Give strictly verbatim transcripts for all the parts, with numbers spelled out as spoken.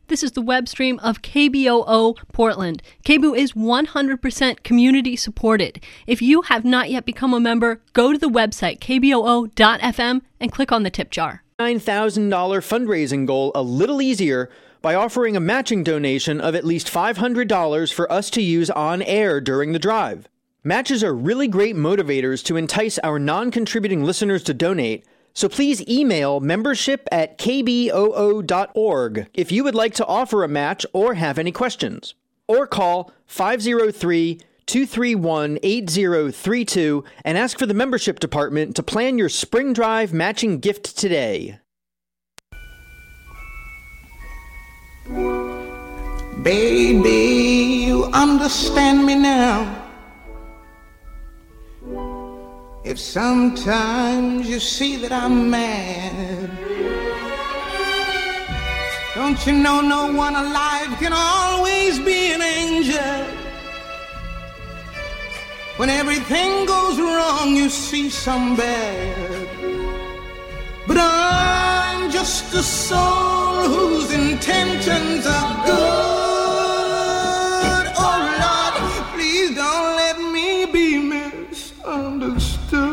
This is the web stream of K B O O Portland. K B O O is one hundred percent community supported. If you have not yet become a member, go to the website k b o o dot f m and click on the tip jar. nine thousand dollars fundraising goal a little easier by offering a matching donation of at least five hundred dollars for us to use on air during the drive. Matches are really great motivators to entice our non-contributing listeners to donate, so please email membership at k b o o dot org if you would like to offer a match or have any questions. Or call five oh three, two three one, eight oh three two and ask for the membership department to plan your spring drive matching gift today. Baby, you understand me now. If sometimes you see that I'm mad, don't you know no one alive can always be an angel? When everything goes wrong, you see some bad. But I'm just a soul whose intentions are good. Oh Lord, please don't let me be misunderstood.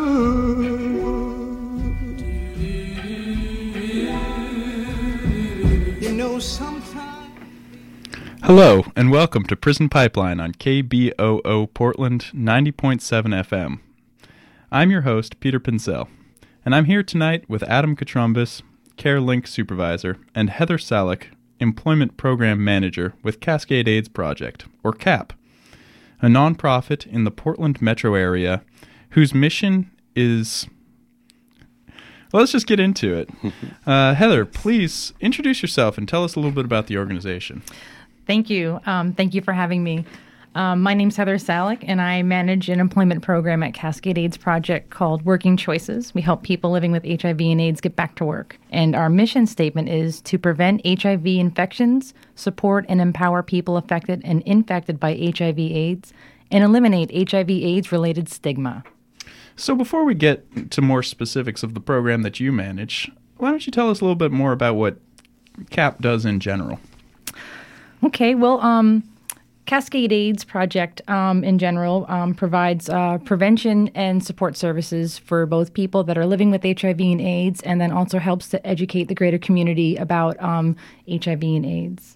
You know, sometimes. Hello, and welcome to Prison Pipeline on K B O O Portland ninety point seven F M. I'm your host, Peter Pincel, and I'm here tonight with Adam Katrumbis, CareLink Supervisor, and Heather Salick, Employment Program Manager with Cascade AIDS Project, or CAP, a nonprofit in the Portland metro area whose mission is... Well, let's just get into it. Uh, Heather, please introduce yourself and tell us a little bit about the organization. Thank you. Um, thank you for having me. Um, my name's Heather Salick, and I manage an employment program at Cascade AIDS Project called Working Choices. We help people living with H I V and AIDS get back to work. And our mission statement is to prevent H I V infections, support and empower people affected and infected by H I V AIDS, and eliminate H I V AIDS-related stigma. So before we get to more specifics of the program that you manage, why don't you tell us a little bit more about what CAP does in general? Okay, well, um... Cascade AIDS Project, um, in general, um, provides uh, prevention and support services for both people that are living with H I V and AIDS, and then also helps to educate the greater community about um, H I V and AIDS.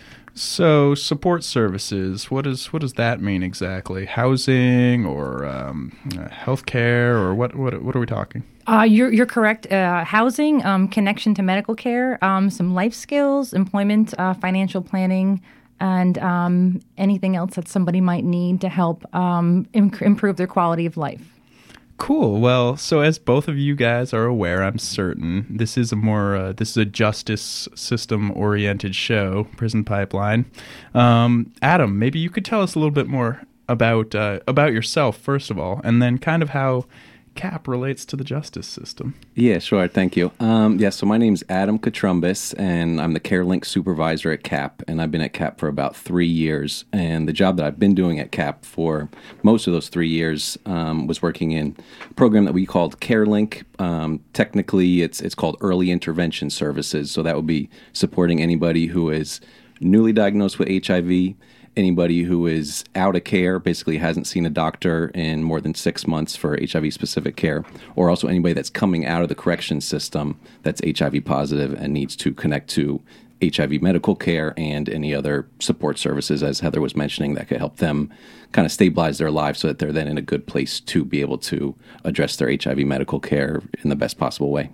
So, support services, what does what does that mean exactly? Housing or um, uh, healthcare, or what, what what are we talking? Uh, you're you're correct. Uh, housing, um, connection to medical care, um, some life skills, employment, uh, financial planning, and um, anything else that somebody might need to help um, im- improve their quality of life. Cool. Well, so as both of you guys are aware, I'm certain, this is a more uh, this is a justice system-oriented show, Prison Pipeline. Um, Adam, maybe you could tell us a little bit more about uh, about yourself, first of all, and then kind of how CAP relates to the justice system. Yeah, sure. Thank you. Um, yeah, so my name's Adam Katrumbis, and I'm the CareLink Supervisor at CAP, and I've been at CAP for about three years. And the job that I've been doing at CAP for most of those three years um, was working in a program that we called CareLink. Um, technically, it's it's called Early Intervention Services, so that would be supporting anybody who is newly diagnosed with H I V, anybody who is out of care, basically hasn't seen a doctor in more than six months for H I V-specific care, or also anybody that's coming out of the corrections system that's H I V positive and needs to connect to H I V medical care and any other support services, as Heather was mentioning, that could help them kind of stabilize their lives so that they're then in a good place to be able to address their H I V medical care in the best possible way.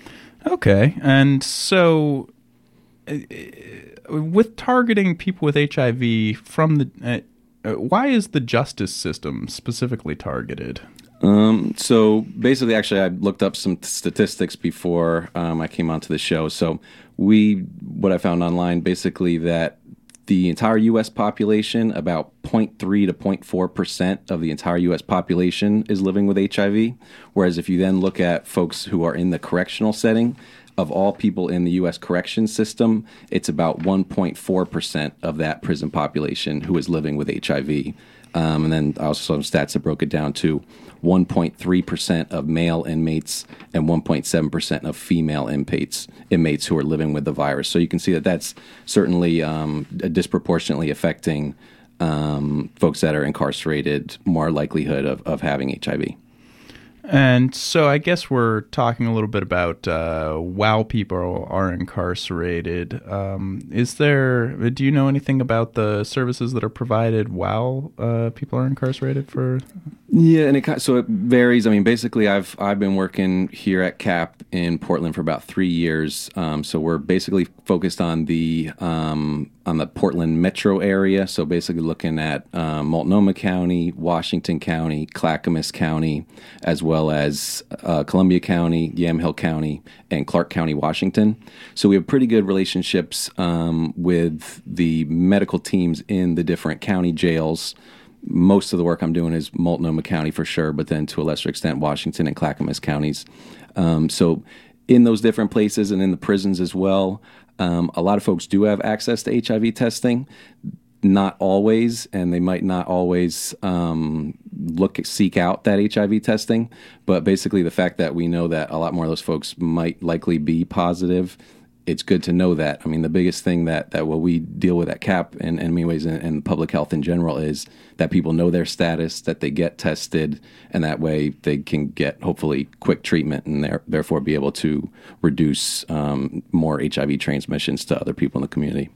Okay, and so... Uh, with targeting people with H I V from the, uh, uh, why is the justice system specifically targeted? Um, so basically, actually, I looked up some statistics before um, I came onto the show. So we, what I found online, basically that the entire U S population, about zero point three to zero point four percent of the entire U S population is living with H I V. Whereas if you then look at folks who are in the correctional setting, of all people in the U S correction system, it's about one point four percent of that prison population who is living with H I V. Um, and then also some stats that broke it down to one point three percent of male inmates and one point seven percent of female inmates, inmates who are living with the virus. So you can see that that's certainly um, disproportionately affecting um, folks that are incarcerated, more likelihood of, of having H I V. And so I guess we're talking a little bit about uh, while people are incarcerated. Um, is there, do you know anything about the services that are provided while uh, people are incarcerated for? Yeah, and it so it varies. I mean, basically, I've I've been working here at CAP in Portland for about three years. Um, so we're basically focused on the um, on the Portland metro area. So basically, looking at um, Multnomah County, Washington County, Clackamas County, as well as uh, Columbia County, Yamhill County, and Clark County, Washington. So we have pretty good relationships um, with the medical teams in the different county jails. Most of the work I'm doing is Multnomah County for sure, but then to a lesser extent, Washington and Clackamas counties. Um, so in those different places and in the prisons as well, um, a lot of folks do have access to H I V testing. Not always, and they might not always um, look seek out that H I V testing. But basically the fact that we know that a lot more of those folks might likely be positive, it's good to know that. I mean, the biggest thing that, that what we deal with at CAP and in many ways in, in public health in general is that people know their status, that they get tested, and that way they can get hopefully quick treatment and there, therefore be able to reduce um, more H I V transmissions to other people in the community.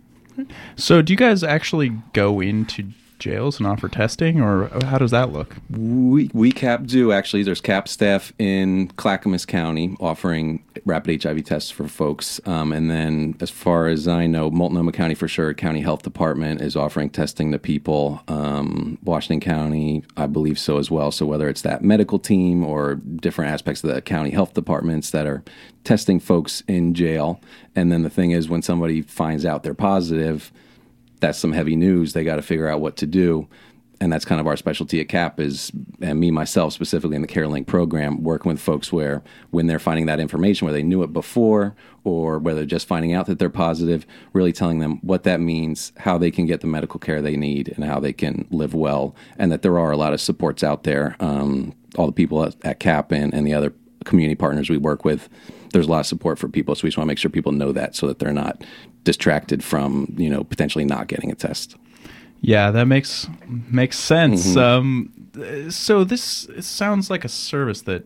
So do you guys actually go into jails and offer testing, or how does that look? We we CAP do, actually. There's CAP staff in Clackamas County offering rapid H I V tests for folks. Um, and then as far as I know, Multnomah County for sure, County Health Department is offering testing to people. Um, Washington County, I believe so as well. So whether it's that medical team or different aspects of the county health departments that are testing folks in jail. And then the thing is, when somebody finds out they're positive, that's some heavy news. They got to figure out what to do. And that's kind of our specialty at CAP is, and me, myself, specifically in the CareLink program, working with folks where when they're finding that information, whether they knew it before or whether just finding out that they're positive, really telling them what that means, how they can get the medical care they need, and how they can live well, and that there are a lot of supports out there. Um, all the people at, at CAP and, and the other community partners we work with, there's a lot of support for people. So we just want to make sure people know that so that they're not distracted from, you know, potentially not getting a test. Yeah, that makes makes sense. Mm-hmm. Um, so this sounds like a service that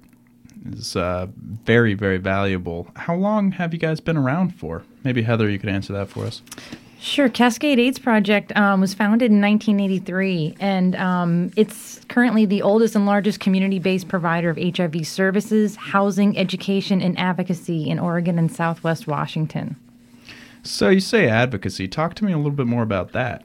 is uh, very, very valuable. How long have you guys been around for? Maybe, Heather, you could answer that for us. Sure. Cascade AIDS Project um, was founded in nineteen eighty-three, and um, it's currently the oldest and largest community-based provider of H I V services, housing, education, and advocacy in Oregon and Southwest Washington. So you say advocacy. Talk to me a little bit more about that.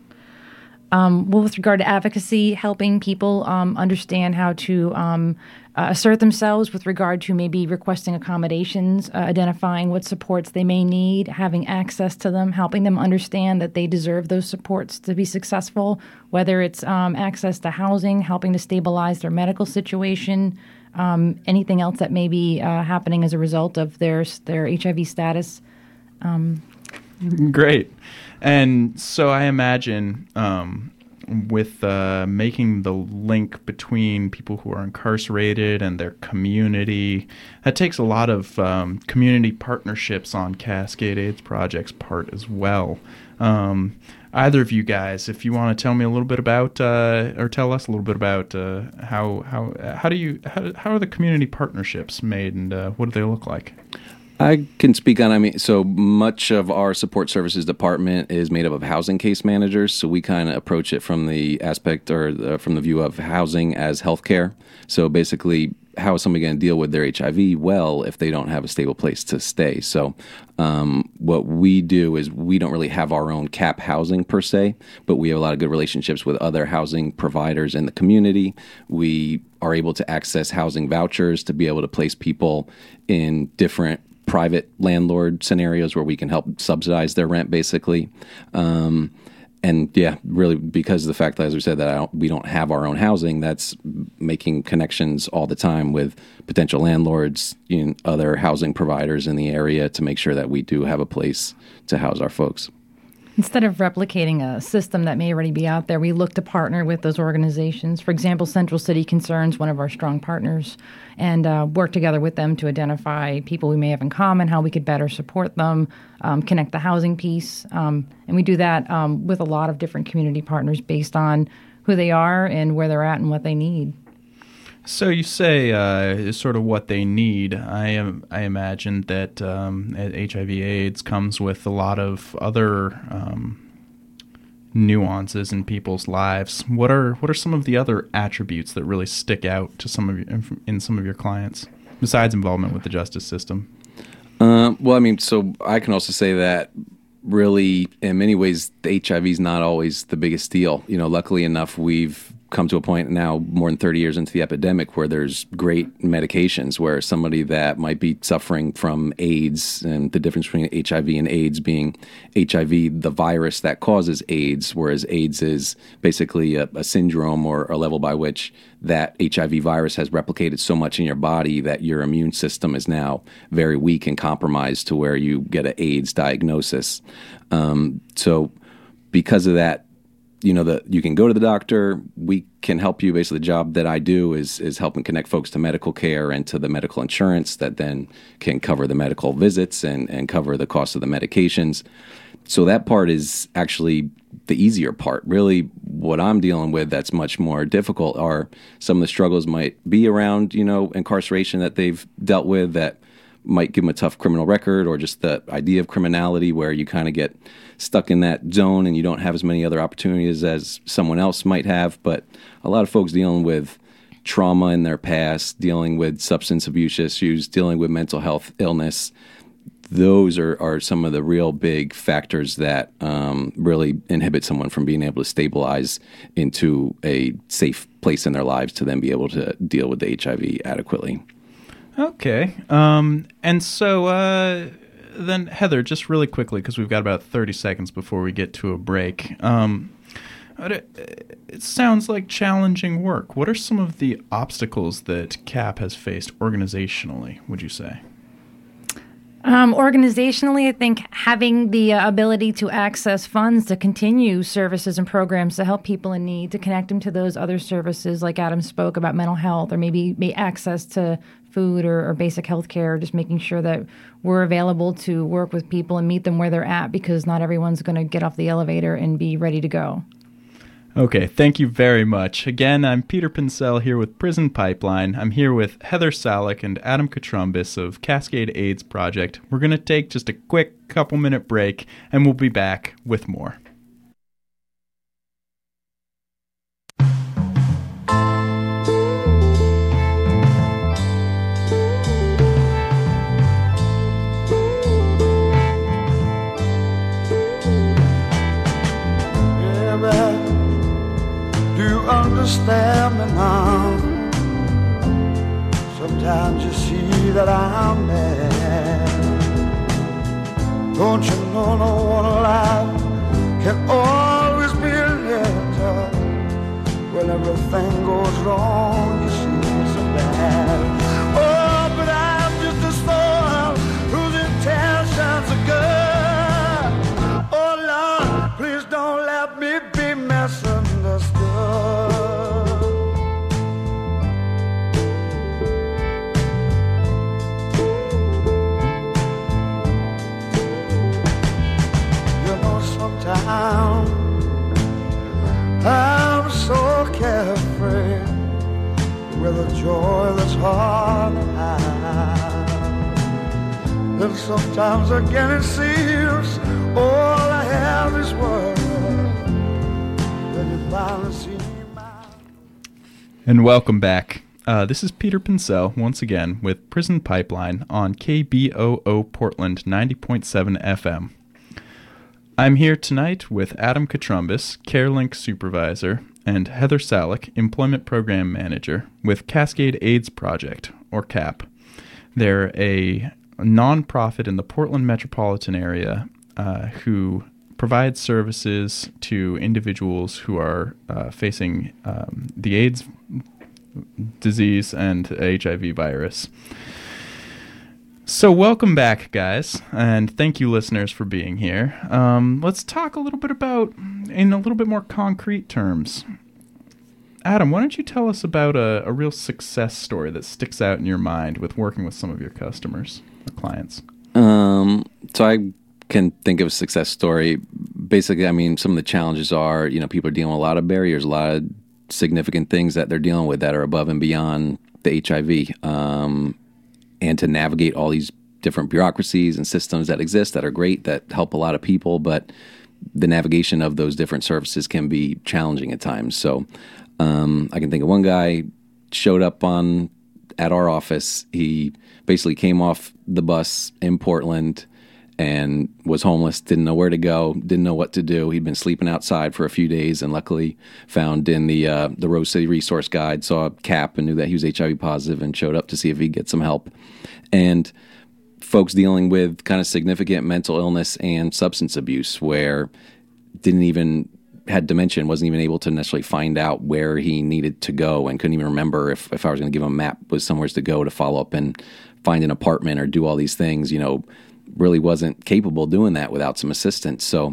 Um, well, with regard to advocacy, helping people um, understand how to um, uh, assert themselves with regard to maybe requesting accommodations, uh, identifying what supports they may need, having access to them, helping them understand that they deserve those supports to be successful, whether it's um, access to housing, helping to stabilize their medical situation, um, anything else that may be uh, happening as a result of their their H I V status. Um, Great. And so I imagine um, with uh, making the link between people who are incarcerated and their community, that takes a lot of um, community partnerships on Cascade AIDS Project's part as well. Um, either of you guys, if you want to tell me a little bit about, uh, or tell us a little bit about uh, how how how do you how, how are the community partnerships made, and uh, what do they look like? I can speak on, I mean, so much of our support services department is made up of housing case managers. So we kind of approach it from the aspect or the, from the view of housing as healthcare. So basically, how is somebody going to deal with their H I V well if they don't have a stable place to stay? So um, what we do is we don't really have our own CAP housing per se, but we have a lot of good relationships with other housing providers in the community. We are able to access housing vouchers to be able to place people in different private landlord scenarios where we can help subsidize their rent, basically. Um, and yeah, really because of the fact that, as we said, that I don't, we don't have our own housing, that's making connections all the time with potential landlords, you know, other housing providers in the area to make sure that we do have a place to house our folks. Instead of replicating a system that may already be out there, we look to partner with those organizations. For example, Central City Concerns, one of our strong partners, and uh, work together with them to identify people we may have in common, how we could better support them, um, connect the housing piece. Um, and we do that um, with a lot of different community partners based on who they are and where they're at and what they need. So you say uh, is sort of what they need. I am, I imagine that um, H I V/AIDS comes with a lot of other um, nuances in people's lives. What are what are some of the other attributes that really stick out to some of your, in some of your clients besides involvement with the justice system? Uh, well, I mean, so I can also say that really, in many ways, the H I V is not always the biggest deal. You know, luckily enough, we've come to a point now more than thirty years into the epidemic where there's great medications where somebody that might be suffering from AIDS, and the difference between H I V and AIDS being H I V, the virus that causes AIDS, whereas AIDS is basically a, a syndrome or a level by which that H I V virus has replicated so much in your body that your immune system is now very weak and compromised to where you get an AIDS diagnosis. Um, so because of that, you know, the, you can go to the doctor. We can help you. Basically, the job that I do is is helping connect folks to medical care and to the medical insurance that then can cover the medical visits and, and cover the cost of the medications. So that part is actually the easier part. Really, what I'm dealing with that's much more difficult are some of the struggles might be around, you know, incarceration that they've dealt with that might give them a tough criminal record, or just the idea of criminality where you kind of get stuck in that zone and you don't have as many other opportunities as someone else might have. But a lot of folks dealing with trauma in their past, dealing with substance abuse issues, dealing with mental health illness, those are, are some of the real big factors that um, really inhibit someone from being able to stabilize into a safe place in their lives to then be able to deal with the H I V adequately. Okay. Um, and so uh, then, Heather, just really quickly, because we've got about thirty seconds before we get to a break. Um, it, it sounds like challenging work. What are some of the obstacles that CAP has faced organizationally, would you say? Um, organizationally, I think having the uh, ability to access funds to continue services and programs to help people in need, to connect them to those other services like Adam spoke about mental health, or maybe, maybe access to food or, or basic health care, just making sure that we're available to work with people and meet them where they're at, because not everyone's going to get off the elevator and be ready to go. Okay, thank you very much. Again, I'm Peter Pincel here with Prison Pipeline. I'm here with Heather Salick and Adam Katrumbis of Cascade AIDS Project. We're going to take just a quick couple minute break, and we'll be back with more. Understand me now. Sometimes you see that I'm mad. Don't you know no one alive can always be a letter. When everything goes wrong, you see so bad. Oh, but I'm just a soul whose intentions are good. Oh Lord, please don't let me be misunderstood. I'm so carefree with a joy that's hard to hide. And sometimes again it seems all I have is words. Then you finally see my... And welcome back. Uh, this is Peter Pincel once again with Prison Pipeline on K B O O Portland ninety point seven F M. I'm here tonight with Adam Katrumbis, CareLink Supervisor, and Heather Salick, Employment Program Manager with Cascade AIDS Project, or CAP. They're a nonprofit in the Portland metropolitan area uh, who provide services to individuals who are uh, facing um, the AIDS disease and H I V virus. So welcome back, guys, and thank you, listeners, for being here. Um, let's talk a little bit about, in a little bit more concrete terms. Adam, why don't you tell us about a, a real success story that sticks out in your mind with working with some of your customers or clients? Um, so I can think of a success story. Basically, I mean, some of the challenges are, you know, people are dealing with a lot of barriers, a lot of significant things that they're dealing with that are above and beyond the H I V. Um, and to navigate all these different bureaucracies and systems that exist that are great, that help a lot of people, but the navigation of those different services can be challenging at times. So um, I can think of one guy showed up on at our office. He basically came off the bus in Portland and was homeless, didn't know where to go, didn't know what to do. He'd been sleeping outside for a few days and luckily found in the uh, the Rose City Resource Guide, saw a cap and knew that he was H I V positive and showed up to see if he'd get some help. And folks dealing with kind of significant mental illness and substance abuse where didn't even, had dementia and wasn't even able to necessarily find out where he needed to go and couldn't even remember if, if I was going to give him a map was somewhere to go to follow up and find an apartment or do all these things, you know, really wasn't capable of doing that without some assistance. So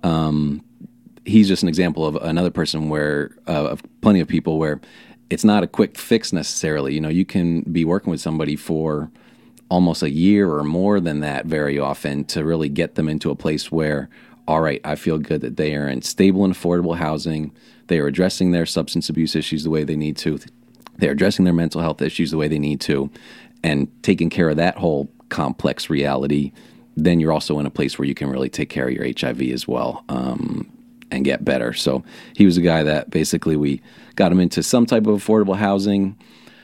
um, he's just an example of another person where, uh, of plenty of people where it's not a quick fix necessarily. You know, you can be working with somebody for almost a year or more than that very often to really get them into a place where, all right, I feel good that they are in stable and affordable housing. They are addressing their substance abuse issues the way they need to. They're addressing their mental health issues the way they need to and taking care of that whole complex reality. Then you're also in a place where you can really take care of your H I V as well um, and get better. So he was a guy that basically we got him into some type of affordable housing.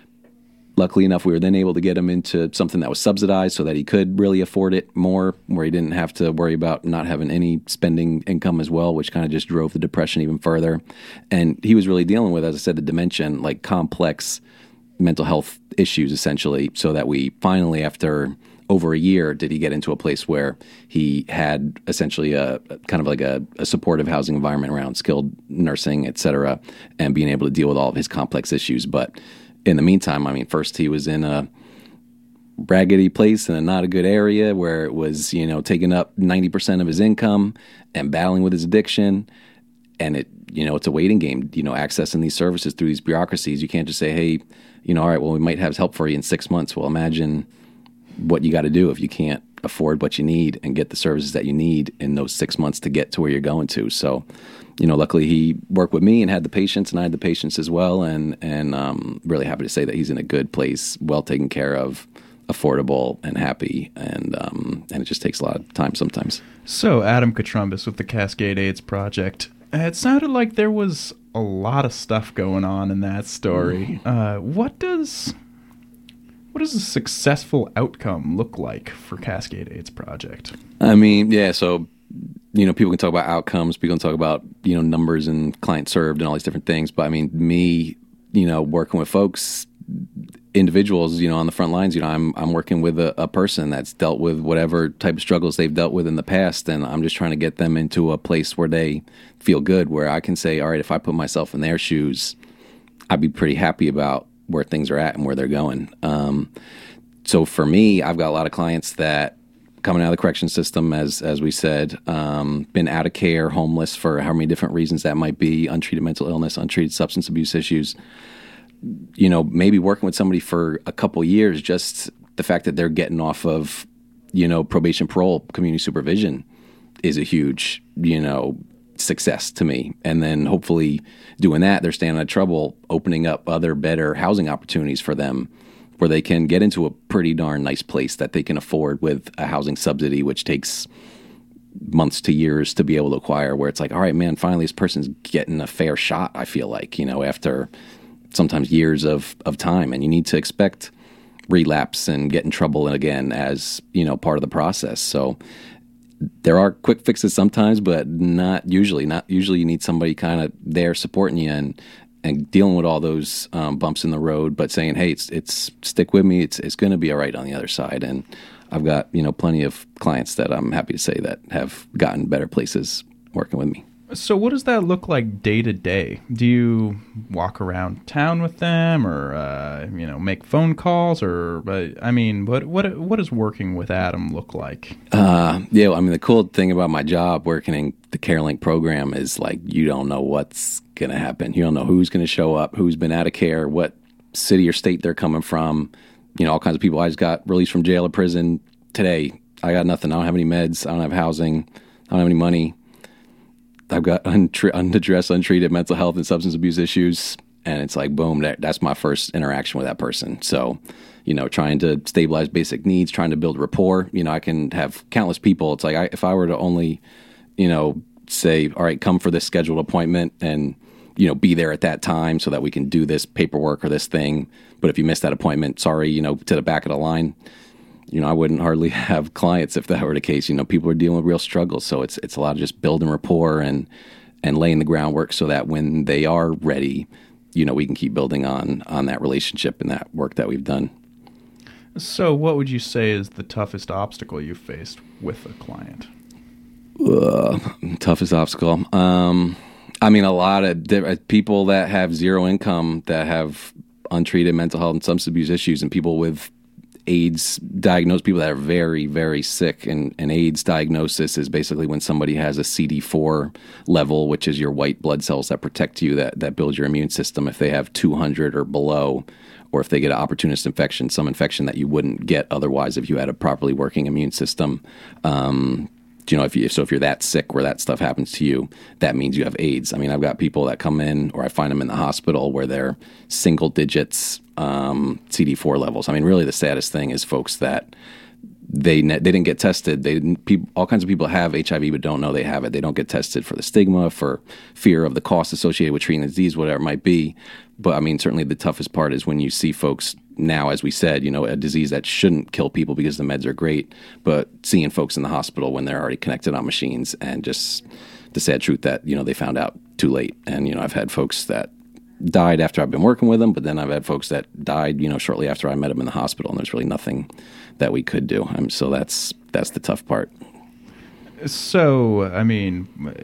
Luckily enough, we were then able to get him into something that was subsidized so that he could really afford it more, where he didn't have to worry about not having any spending income as well, which kind of just drove the depression even further. And he was really dealing with, as I said, the dementia and like complex mental health issues, essentially, so that we finally, after over a year, did he get into a place where he had essentially a, a kind of like a, a supportive housing environment around skilled nursing, et cetera, and being able to deal with all of his complex issues. But in the meantime, I mean, first he was in a raggedy place in a not a good area where it was, you know, taking up ninety percent of his income and battling with his addiction. And it, you know, it's a waiting game, you know, accessing these services through these bureaucracies. You can't just say, hey, you know, all right, well, we might have help for you in six months. Well, imagine what you got to do if you can't afford what you need and get the services that you need in those six months to get to where you're going to. So, you know, luckily he worked with me and had the patience, and I had the patience as well. And and um, really happy to say that he's in a good place, well taken care of, affordable and happy. And um, and it just takes a lot of time sometimes. So Adam Katrumbis with the Cascade AIDS Project. It sounded like there was a lot of stuff going on in that story. Uh, what does what does a successful outcome look like for Cascade AIDS Project? I mean, yeah, so, you know, people can talk about outcomes, people can talk about, you know, numbers and clients served and all these different things. But I mean, me, you know, working with folks, individuals, you know, on the front lines, you know, I'm I'm working with a, a person that's dealt with whatever type of struggles they've dealt with in the past, and I'm just trying to get them into a place where they feel good, where I can say, all right, if I put myself in their shoes, I'd be pretty happy about where things are at and where they're going. Um, so for me, I've got a lot of clients that coming out of the correction system, as as we said, um, been out of care, homeless for how many different reasons that might be, untreated mental illness, untreated substance abuse issues. You know, maybe working with somebody for a couple years, just the fact that they're getting off of, you know, probation, parole, community supervision is a huge, you know, success to me. And then hopefully doing that, they're staying out of trouble, opening up other better housing opportunities for them where they can get into a pretty darn nice place that they can afford with a housing subsidy, which takes months to years to be able to acquire, where it's like, all right, man, finally this person's getting a fair shot, I feel like, you know, after sometimes years of, of time. And you need to expect relapse and get in trouble again as, you know, part of the process. So there are quick fixes sometimes, but not usually. Not usually you need somebody kind of there supporting you and and dealing with all those um, bumps in the road, but saying, hey, it's it's stick with me. It's it's going to be all right on the other side. And I've got, you know, plenty of clients that I'm happy to say that have gotten better places working with me. So what does that look like day to day? Do you walk around town with them, or uh, you know, make phone calls, or uh, I mean, what what what does working with Adam look like? Uh, yeah, I mean, the cool thing about my job working in the CareLink program is like you don't know what's going to happen. You don't know who's going to show up, who's been out of care, what city or state they're coming from. You know, all kinds of people. I just got released from jail or prison today. I got nothing. I don't have any meds. I don't have housing. I don't have any money. I've got untre- unaddressed, untreated mental health and substance abuse issues, and it's like, boom, that, that's my first interaction with that person. So, you know, trying to stabilize basic needs, trying to build rapport. You know, I can have countless people. It's like I, if I were to only, you know, say, all right, come for this scheduled appointment and, you know, be there at that time so that we can do this paperwork or this thing. But if you miss that appointment, sorry, you know, to the back of the line. You know, I wouldn't hardly have clients if that were the case. You know, people are dealing with real struggles. So it's it's a lot of just building rapport and and laying the groundwork so that when they are ready, you know, we can keep building on on that relationship and that work that we've done. So what would you say is the toughest obstacle you've faced with a client? Uh, toughest obstacle? Um, I mean, a lot of di- people that have zero income, that have untreated mental health and substance abuse issues, and people with AIDS diagnosed, people that are very, very sick. And, and AIDS diagnosis is basically when somebody has a C D four level, which is your white blood cells that protect you, that, that build your immune system. If they have two hundred or below, or if they get an opportunist infection, some infection that you wouldn't get otherwise if you had a properly working immune system. Um, you know, if you, so if you're that sick where that stuff happens to you, that means you have AIDS. I mean, I've got people that come in, or I find them in the hospital where they're single digits um, C D four levels. I mean, really the saddest thing is folks that they ne- they didn't get tested. They didn't, people, all kinds of people have H I V but don't know they have it. They don't get tested for the stigma, for fear of the cost associated with treating the disease, whatever it might be. But I mean, certainly the toughest part is when you see folks now, as we said, you know, a disease that shouldn't kill people because the meds are great, but seeing folks in the hospital when they're already connected on machines, and just the sad truth that, you know, they found out too late. And, you know, I've had folks that died after I've been working with them, but then I've had folks that died, you know, shortly after I met them in the hospital, and there's really nothing that we could do. Um, so that's that's the tough part. So, I mean,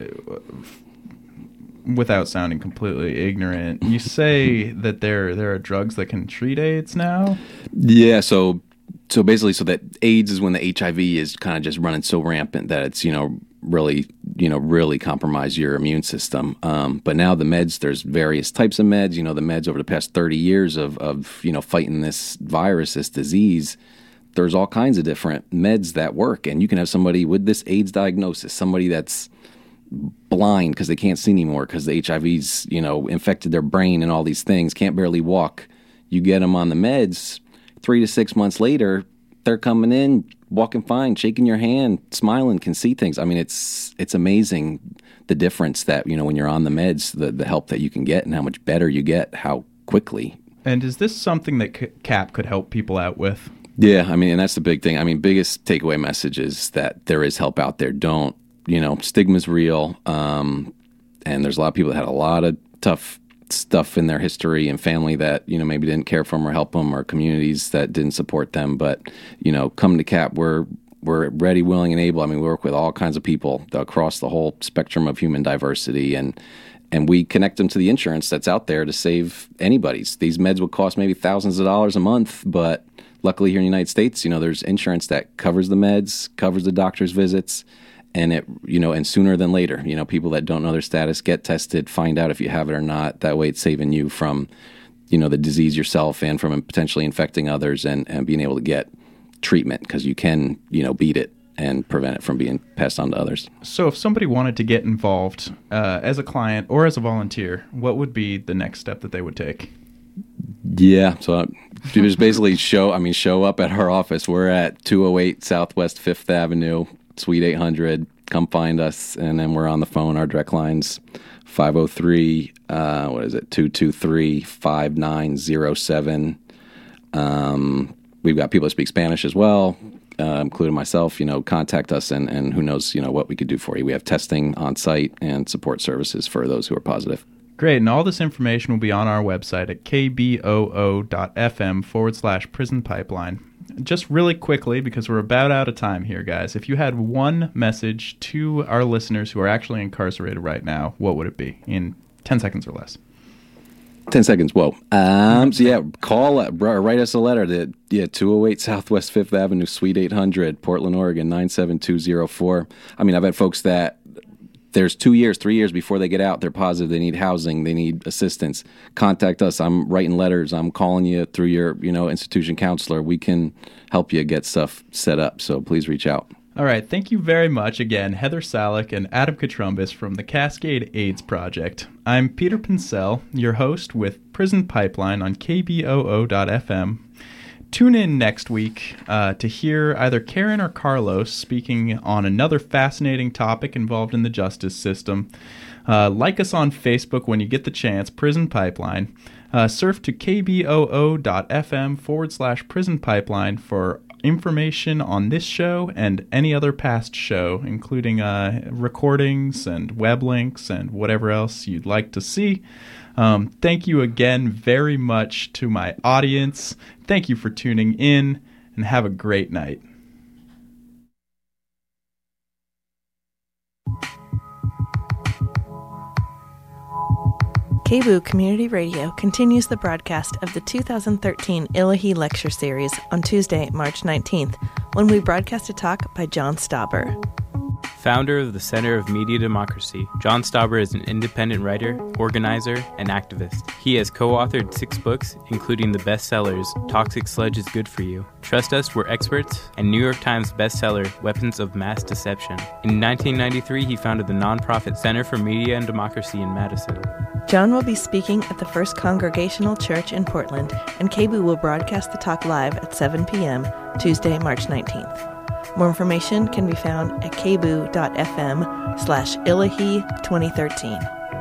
without sounding completely ignorant, you say that there there are drugs that can treat AIDS now? Yeah, so so basically, so that AIDS is when the H I V is kind of just running so rampant that it's, you know, really, you know, really compromise your immune system. Um, but now the meds, there's various types of meds. You know, the meds over the past thirty years of, of, you know, fighting this virus, this disease, there's all kinds of different meds that work. And you can have somebody with this AIDS diagnosis, somebody that's blind because they can't see anymore because the H I V's, you know, infected their brain and all these things, can't barely walk. You get them on the meds, three to six months later, they're coming in, walking fine, shaking your hand, smiling, can see things. I mean, it's it's amazing the difference that, you know, when you're on the meds, the, the help that you can get and how much better you get, how quickly. And is this something that C- CAP could help people out with? Yeah, I mean, and that's the big thing. I mean, biggest takeaway message is that there is help out there. Don't, you know, stigma's real. Um, and there's a lot of people that had a lot of tough stuff in their history and family that, you know, maybe didn't care for them or help them, or communities that didn't support them. But, you know, come to CAP, we're, we're ready, willing, and able. I mean, we work with all kinds of people across the whole spectrum of human diversity, and and we connect them to the insurance that's out there to save anybody's. These meds would cost maybe thousands of dollars a month, but luckily here in the United States, you know, there's insurance that covers the meds, covers the doctor's visits, and it, you know, and sooner than later, you know, people that don't know their status get tested, find out if you have it or not. That way it's saving you from, you know, the disease yourself and from potentially infecting others, and, and being able to get treatment, because you can, you know, beat it and prevent it from being passed on to others. So if somebody wanted to get involved uh, as a client or as a volunteer, what would be the next step that they would take? Yeah, so you just basically show, I mean, show up at our office. We're at two oh eight Southwest fifth Avenue, Suite eight hundred. Come find us, and then we're on the phone. Our direct line's five oh three, uh, what is it, two two three, five nine oh seven. Um, we've got people that speak Spanish as well, uh, including myself. You know, contact us, and, and who knows, you know, what we could do for you. We have testing on site and support services for those who are positive. Great, and all this information will be on our website at kboo.fm forward slash prison pipeline. just really quickly, because we're about out of time here, guys, if you had one message to our listeners who are actually incarcerated right now, what would it be in ten seconds or less? ten seconds. Whoa. Um, so, yeah, call, uh, write us a letter to yeah, two oh eight Southwest fifth Avenue, Suite eight hundred, Portland, Oregon, nine seven two oh four. I mean, I've had folks that there's two years, three years before they get out, they're positive they need housing, they need assistance. Contact us. I'm writing letters. I'm calling you through your, you know, institution counselor. We can help you get stuff set up. So please reach out. All right. Thank you very much again, Heather Salick and Adam Katrumbis from the Cascade AIDS Project. I'm Peter Pincel, your host with Prison Pipeline on K B O O dot F M. Tune in next week uh, to hear either Karen or Carlos speaking on another fascinating topic involved in the justice system. Uh, like us on Facebook when you get the chance, Prison Pipeline. Uh, surf to K B O O dot F M forward slash Prison Pipeline for information on this show and any other past show, including uh, recordings and web links and whatever else you'd like to see. Um, thank you again very much to my audience. Thank you for tuning in, and have a great night. K B O O Community Radio continues the broadcast of the two thousand thirteen Illahee Lecture Series on Tuesday, March nineteenth, when we broadcast a talk by John Stauber. Founder of the Center of Media Democracy, John Stauber is an independent writer, organizer, and activist. He has co-authored six books, including the bestsellers Toxic Sludge is Good for You, Trust Us, We're Experts, and New York Times bestseller Weapons of Mass Deception. In nineteen ninety-three, he founded the nonprofit Center for Media and Democracy in Madison. John will be speaking at the First Congregational Church in Portland, and K B O O will broadcast the talk live at seven p.m. Tuesday, March nineteenth. More information can be found at K B O O dot F M slash Illahee twenty thirteen.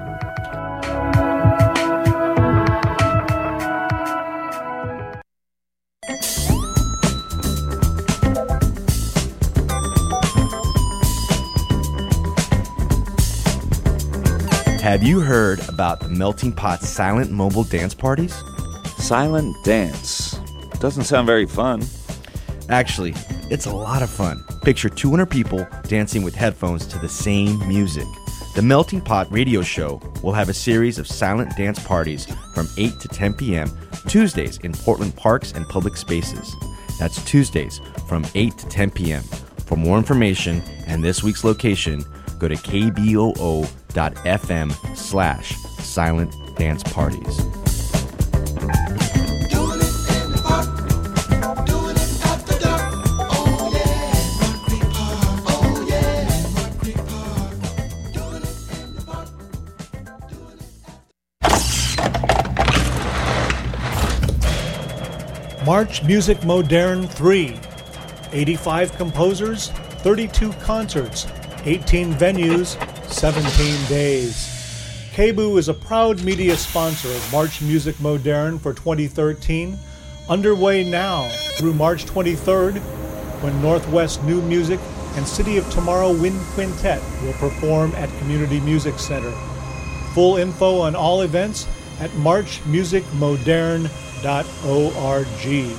Have you heard about the Melting Pot's silent mobile dance parties? Silent dance? Doesn't sound very fun. Actually, it's a lot of fun. Picture two hundred people dancing with headphones to the same music. The Melting Pot radio show will have a series of silent dance parties from eight to ten p.m. Tuesdays in Portland parks and public spaces. That's Tuesdays from eight to ten p.m. For more information and this week's location, go to K B O O dot F M slash silent dance parties. March Music Moderne three. eighty-five composers, thirty-two concerts, eighteen venues, seventeen days. K B O O is a proud media sponsor of March Music Moderne for twenty thirteen, underway now through March twenty-third, when Northwest New Music and City of Tomorrow Wind Quintet will perform at Community Music Center. Full info on all events at march music moderne dot org.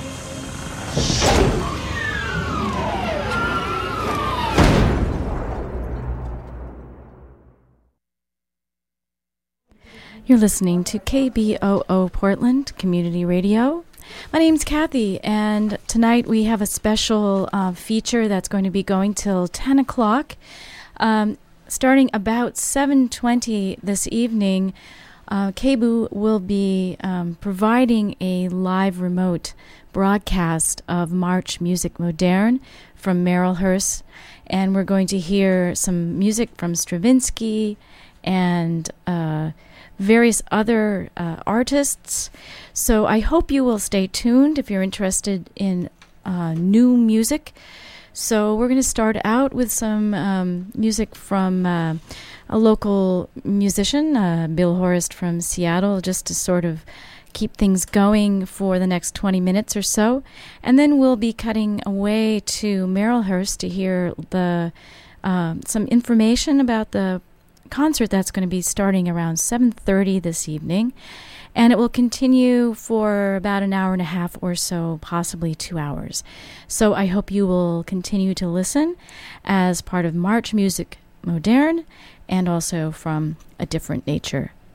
You're listening to K B O O Portland Community Radio. My name's Kathy, and tonight we have a special uh, feature that's going to be going till ten o'clock. Um, starting about seven twenty this evening, uh, K B O O will be um, providing a live remote broadcast of March Music Moderne from Marylhurst, and we're going to hear some music from Stravinsky and uh, various other uh, artists. So I hope you will stay tuned if you're interested in uh, new music. So we're going to start out with some um, music from uh, a local musician, uh, Bill Horst from Seattle, just to sort of keep things going for the next twenty minutes or so. And then we'll be cutting away to Marylhurst to hear the uh, some information about the concert that's going to be starting around seven thirty this evening. And it will continue for about an hour and a half or so, possibly two hours. So I hope you will continue to listen as part of March Music Moderne and also from A Different Nature